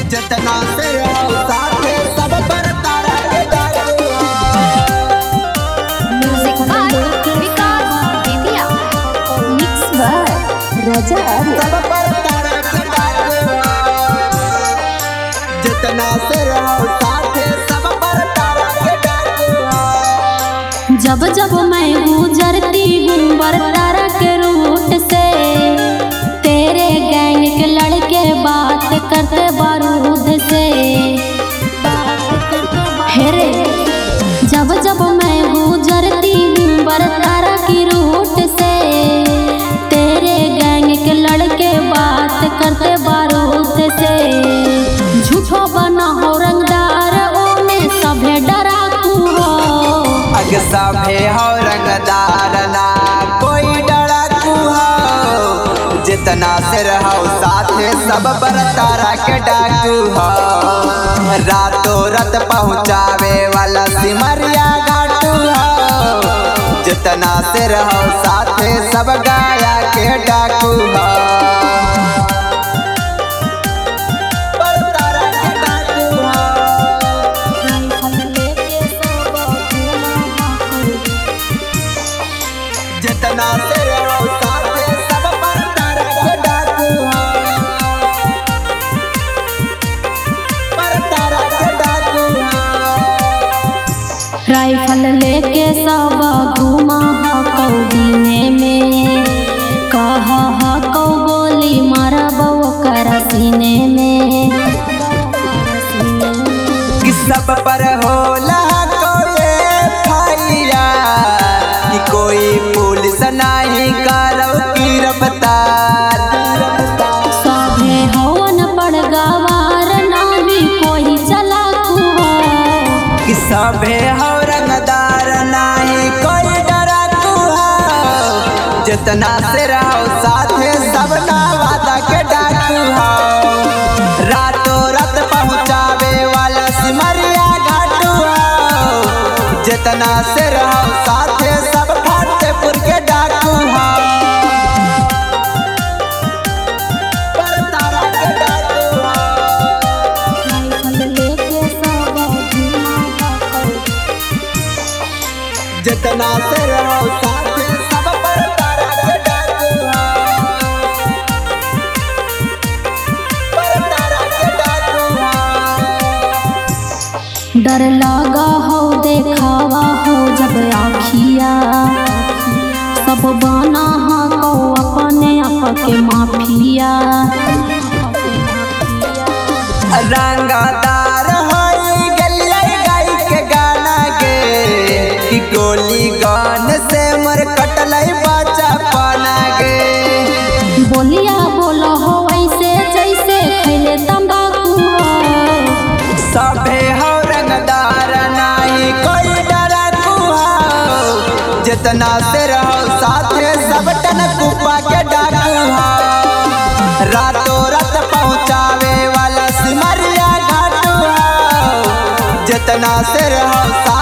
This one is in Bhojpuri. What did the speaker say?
जितना से हो साथे सब पर तारा के डाकू music by Vikas Bettiah mix by Raja सब पर तारा के डाकू जितना से हो साथे सब पर तारा के डाकू। जब जब मैं गुजरती हूँ बरतारा के रूट से तेरे गैंग के लड़के बात करते बारूद से हेरे जब जब मैं गुजरती हूँ बरतारा की रूट से तेरे गैंग के लड़के बात करते बारूद से झूठो बना हो रंगदार ओने सभे डराकू हो अग सभे हो रंगदार ना कोई डराकू हो जितना सिर हो साथे सब पर तारा के डाकू हो रातों रात पहुँचावे वाला सिमरिया घाटू हो जितना सिर हो साथे सब गाया के डाकू हो पर तारा के डाकू हो जितना सिर हो साथे सब पर तारा के डाकू हो पर तारा के डाकू हो राइफल लेके सब घूमा हकौ दीने में कहा हकौ गोली मारब ओकर सीने में कि सब पर होला कोई फाइया कि कोई पुलिस नहीं करो की रफ्तार सभे हवन पड़ गवार नाही कोई चलाकू हो कि सभे हो रंगदार नहीं कोई डराकू हो जितना से रहो साथे सब ना वादा के डाकू हो रातों रात पहुँचावे वाला सिमरिया घाटू हो जितना से रहो साथे सब फतेहपुर के डाकू हो पर तारा के डाकू हो राइफल लेके सब घूमा हकौ जितना से रहो साथे सब पर तारा के डाकू हो पर तारा के डाकू हो डर लगा हो देखावा हो जब आखिया सब बना हकौ अपने आप के माफिया रंगदार होई गलिया गाई के गाना के कि गोली गान से मर कटलई बचा पाना गे बोलिया बोलो हो ऐसे जैसे खैले तंबाकू हो सभे हो रंगदार नहीं कोई डराकू हो जितना से रहो साथे सब टन कुपा के डाकू हो रातों रात पहुँचावे वाला सिमरिया घाटू हो जितना से रहो